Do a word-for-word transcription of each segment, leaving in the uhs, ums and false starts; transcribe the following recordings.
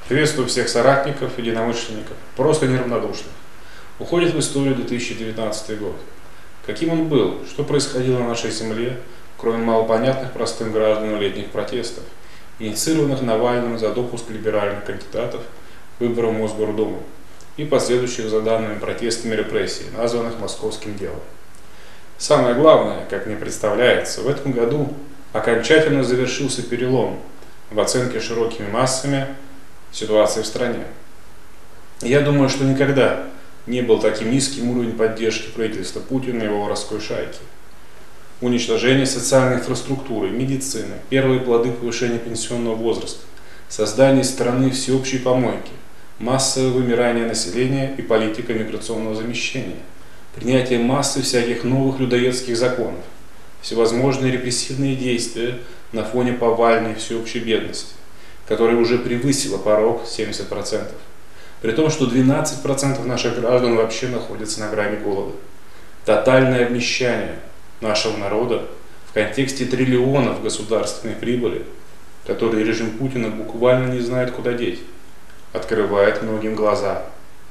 Приветствую всех соратников, единомышленников, просто неравнодушных. Уходит в историю две тысячи девятнадцатый год. Каким он был, что происходило на нашей земле, кроме малопонятных простым гражданам летних протестов, инициированных Навальным за допуск либеральных кандидатов к выборам в Мосгордуму и последующих за данными протестами репрессий, названных московским делом. Самое главное, как мне представляется, в этом году окончательно завершился перелом в оценке широкими массами ситуации в стране. Я думаю, что никогда не был таким низким уровень поддержки правительства Путина и его воровской шайки. Уничтожение социальной инфраструктуры, медицины, первые плоды повышения пенсионного возраста, создание страны всеобщей помойки, массовое вымирание населения и политика миграционного замещения, принятие массы всяких новых людоедских законов, всевозможные репрессивные действия на фоне повальной всеобщей бедности, которая уже превысила порог семьдесят процентов, при том, что двенадцать процентов наших граждан вообще находятся на грани голода. Тотальное обнищание нашего народа в контексте триллионов государственной прибыли, которые режим Путина буквально не знает, куда деть, открывает многим глаза.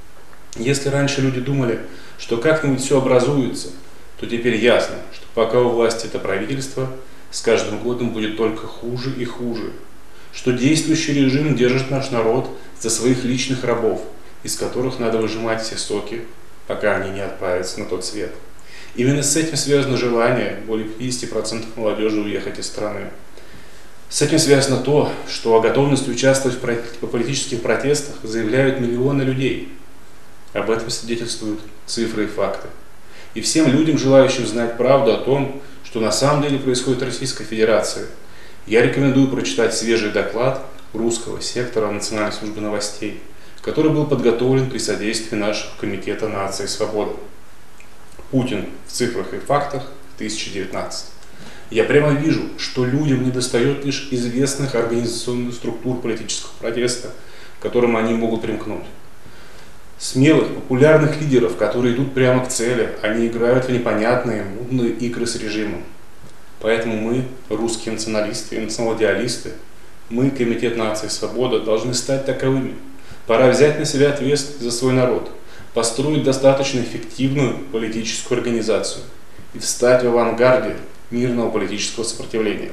Если раньше люди думали, что как-нибудь все образуется, то теперь ясно, что пока у власти это правительство, с каждым годом будет только хуже и хуже, что действующий режим держит наш народ за своих личных рабов, из которых надо выжимать все соки, пока они не отправятся на тот свет. Именно с этим связано желание более пятидесяти процентов молодежи уехать из страны. С этим связано то, что о готовности участвовать в политических протестах заявляют миллионы людей. Об этом свидетельствуют цифры и факты. И всем людям, желающим знать правду о том, что на самом деле происходит в Российской Федерации, я рекомендую прочитать свежий доклад русского сектора Национальной службы новостей, который был подготовлен при содействии нашего Комитета нации и свободы. Путин в цифрах и фактах две тысячи девятнадцатый. Я прямо вижу, что людям недостает лишь известных организационных структур политического протеста, к которым они могут примкнуть. Смелых, популярных лидеров, которые идут прямо к цели, они играют в непонятные, мутные игры с режимом. Поэтому мы, русские националисты и национал-идеалисты, мы, Комитет нации и свободы, должны стать таковыми. Пора взять на себя ответственность за свой народ, построить достаточно эффективную политическую организацию и встать в авангарде мирного политического сопротивления.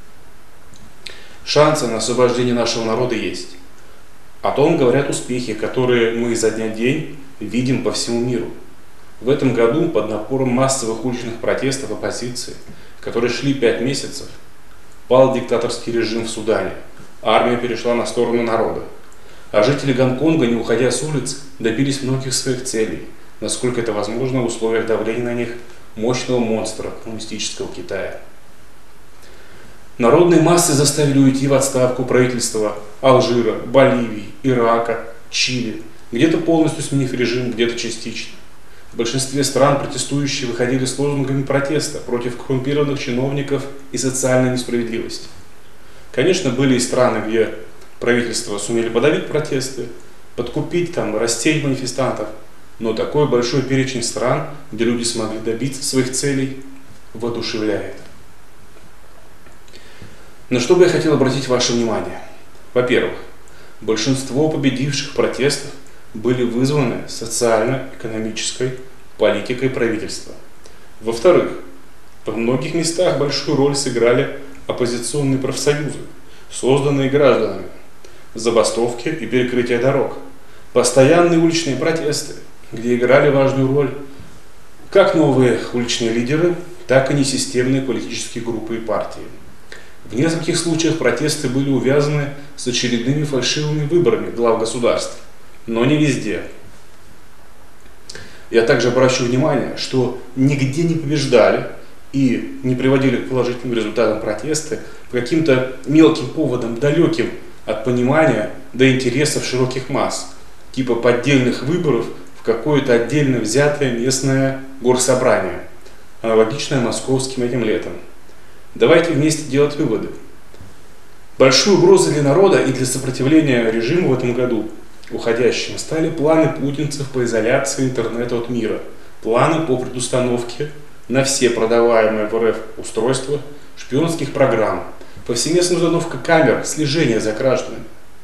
Шансы на освобождение нашего народа есть. О том говорят успехи, которые мы изо дня в день видим по всему миру. В этом году под напором массовых уличных протестов оппозиции, которые шли пять месяцев, пал диктаторский режим в Судане, армия перешла на сторону народа, а жители Гонконга, не уходя с улиц, добились многих своих целей, насколько это возможно в условиях давления на них мощного монстра коммунистического Китая. Народные массы заставили уйти в отставку правительства Алжира, Боливии, Ирака, Чили, где-то полностью сменив режим, где-то частично. В большинстве стран протестующие выходили с лозунгами протеста против коррумпированных чиновников и социальной несправедливости. Конечно, были и страны, где правительства сумели подавить протесты, подкупить, там, рассеять манифестантов, но такой большой перечень стран, где люди смогли добиться своих целей, воодушевляет. На что бы я хотел обратить ваше внимание? Во-первых, большинство победивших протестов были вызваны социально-экономической политикой правительства. Во-вторых, в многих местах большую роль сыграли оппозиционные профсоюзы, созданные гражданами, забастовки и перекрытие дорог, постоянные уличные протесты, где играли важную роль как новые уличные лидеры, так и несистемные политические группы и партии. В нескольких случаях протесты были увязаны с очередными фальшивыми выборами глав государств, но не везде. Я также обращу внимание, что нигде не побеждали и не приводили к положительным результатам протесты по каким-то мелким поводам, далеким от понимания до интересов широких масс, типа поддельных выборов в какое-то отдельно взятое местное горсобрание, аналогичное московским этим летом. Давайте вместе делать выводы. Большой угрозой для народа и для сопротивления режиму в этом году уходящим стали планы путинцев по изоляции интернета от мира, планы по предустановке на все продаваемые в РФ устройства шпионских программ, повсеместная установка камер слежения за гражданами.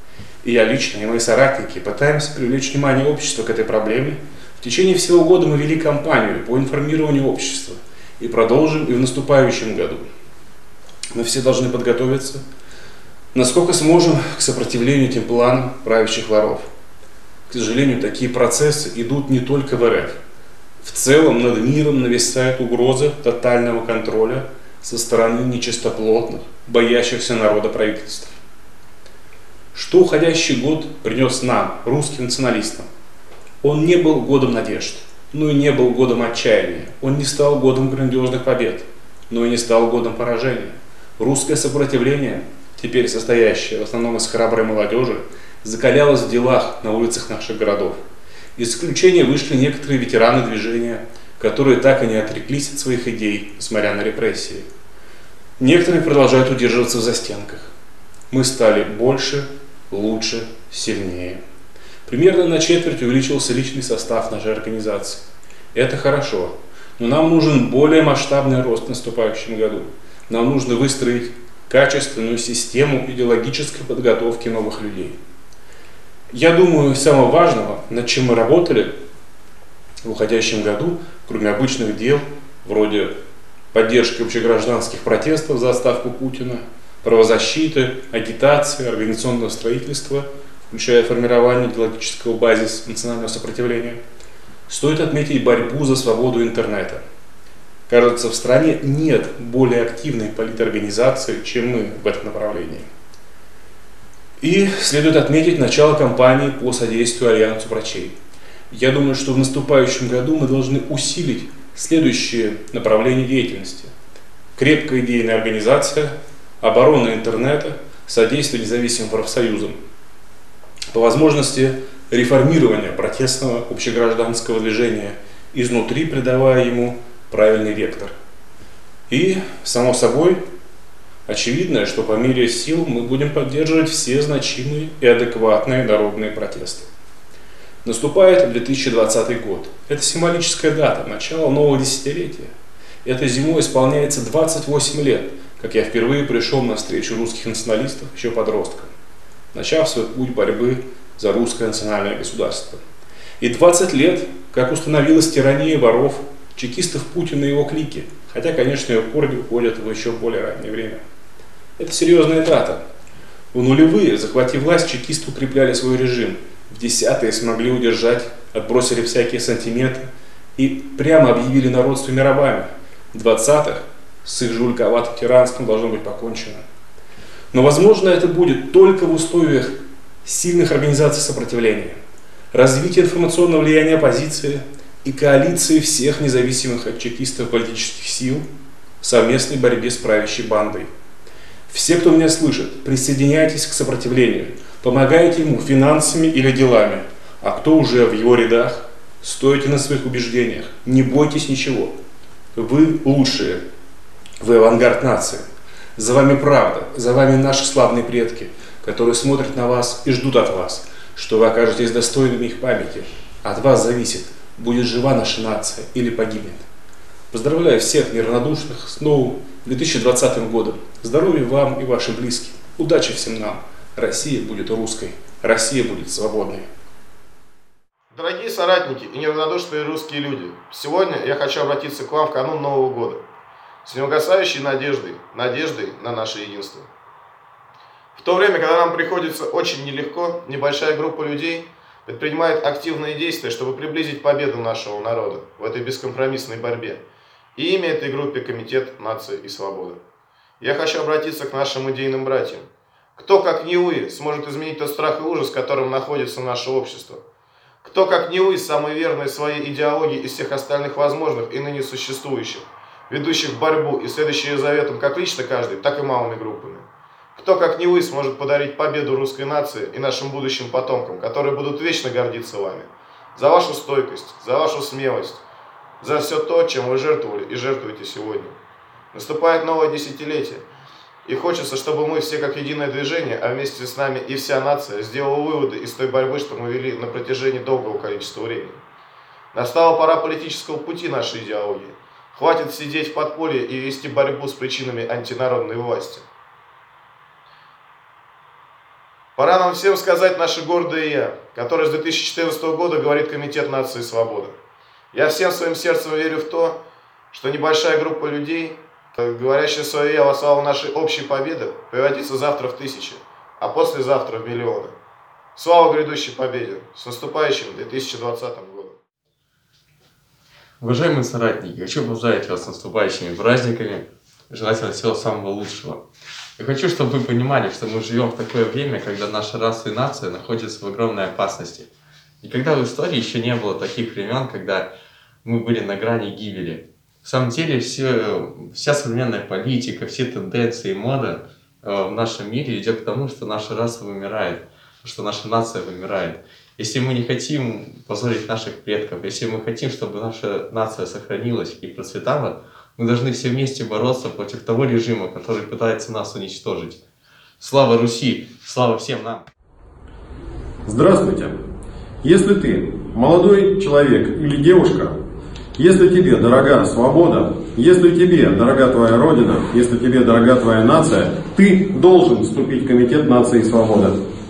И я лично, и мои соратники пытаемся привлечь внимание общества к этой проблеме. В течение всего года мы вели кампанию по информированию общества и продолжим и в наступающем году. Мы все должны подготовиться, насколько сможем, к сопротивлению этим планам правящих воров. К сожалению, такие процессы идут не только в эр эф. В целом над миром нависает угроза тотального контроля со стороны нечистоплотных, боящихся народа правительств. Что уходящий год принес нам, русским националистам? Он не был годом надежд, но и не был годом отчаяния. Он не стал годом грандиозных побед, но и не стал годом поражения. Русское сопротивление, теперь состоящее в основном из храброй молодежи, закалялось в делах на улицах наших городов. Из исключения вышли некоторые ветераны движения, которые так и не отреклись от своих идей, несмотря на репрессии. Некоторые продолжают удерживаться в застенках. Мы стали больше, лучше, сильнее. Примерно на четверть увеличился личный состав нашей организации. Это хорошо, но нам нужен более масштабный рост в наступающем году. Нам нужно выстроить качественную систему идеологической подготовки новых людей. Я думаю, самого важного, над чем мы работали в уходящем году, кроме обычных дел, вроде поддержки общегражданских протестов за отставку Путина, правозащиты, агитации, организационного строительства, включая формирование идеологического базиса национального сопротивления, стоит отметить борьбу за свободу интернета. Кажется, в стране нет более активной политорганизации, чем мы в этом направлении. И следует отметить начало кампании по содействию Альянсу врачей. Я думаю, что в наступающем году мы должны усилить следующие направления деятельности. Крепкая идейная организация, оборона интернета, содействие независимым профсоюзам. По возможности реформирование протестного общегражданского движения изнутри, придавая ему правильный вектор. И, само собой, очевидно, что по мере сил мы будем поддерживать все значимые и адекватные народные протесты. Наступает две тысячи двадцатый год. Это символическая дата, начало нового десятилетия. Этой зимой исполняется двадцать восемь лет, как я впервые пришел на встречу русских националистов еще подростком, начав свой путь борьбы за русское национальное государство. И двадцать лет, как установилась тирания воров, чекистов Путина и его клики, хотя, конечно, ее корни уходят в еще более раннее время. Это серьезная дата. В нулевые, захватив власть, чекисты укрепляли свой режим. В десятые смогли удержать, отбросили всякие сантименты и прямо объявили народ своими рабами. В двадцатых с их жульковатым тиранством должно быть покончено. Но, возможно, это будет только в условиях сильных организаций сопротивления, развития информационного влияния оппозиции и коалиции всех независимых от чекистов политических сил в совместной борьбе с правящей бандой. Все, кто меня слышит, присоединяйтесь к сопротивлению, помогайте ему финансами или делами, а кто уже в его рядах, стойте на своих убеждениях, не бойтесь ничего. Вы лучшие, вы авангард нации. За вами правда, за вами наши славные предки, которые смотрят на вас и ждут от вас, что вы окажетесь достойными их памяти. От вас зависит, будет жива наша нация или погибнет. Поздравляю всех неравнодушных с новым две тысячи двадцатым годом. Здоровья вам и вашим близким. Удачи всем нам. Россия будет русской. Россия будет свободной. Дорогие соратники и неравнодушные русские люди, сегодня я хочу обратиться к вам в канун Нового года с неугасающей надеждой, надеждой на наше единство. В то время, когда нам приходится очень нелегко, небольшая группа людей предпринимает активные действия, чтобы приблизить победу нашего народа в этой бескомпромиссной борьбе. И имя этой группе Комитет нации и свободы. Я хочу обратиться к нашим идейным братьям. Кто, как не вы, сможет изменить тот страх и ужас, в котором находится наше общество? Кто, как не вы, самый верный своей идеологии из всех остальных возможных и ныне существующих, ведущих борьбу и следующие заветом как лично каждый, так и малыми группами? Кто, как не вы, сможет подарить победу русской нации и нашим будущим потомкам, которые будут вечно гордиться вами? За вашу стойкость, за вашу смелость, за все то, чем вы жертвовали и жертвуете сегодня. Наступает новое десятилетие, и хочется, чтобы мы все как единое движение, а вместе с нами и вся нация, сделала выводы из той борьбы, что мы вели на протяжении долгого количества времени. Настала пора политического пути нашей идеологии. Хватит сидеть в подполье и вести борьбу с причинами антинародной власти. Пора нам всем сказать наше гордое «я», которое с две тысячи четырнадцатого года говорит Комитет нации и свободы. Я всем своим сердцем верю в то, что небольшая группа людей, говорящая свое «я» во славу нашей общей победы, превратится завтра в тысячи, а послезавтра в миллионы. Слава грядущей победе! С наступающим две тысячи двадцатым годом! Уважаемые соратники, хочу поздравить вас с наступающими праздниками, желать вам всего самого лучшего. Я хочу, чтобы вы понимали, что мы живем в такое время, когда наша раса и нация находятся в огромной опасности. Никогда в истории еще не было таких времен, когда мы были на грани гибели. В самом деле, все, вся современная политика, все тенденции и мода э, в нашем мире идет к тому, что наша раса вымирает, что наша нация вымирает. Если мы не хотим позорить наших предков, если мы хотим, чтобы наша нация сохранилась и процветала, мы должны все вместе бороться против того режима, который пытается нас уничтожить. Слава Руси! Слава всем нам! Здравствуйте! Если ты молодой человек или девушка, если тебе дорога свобода, если тебе дорога твоя Родина, если тебе дорога твоя нация, ты должен вступить в Комитет нации и свободы.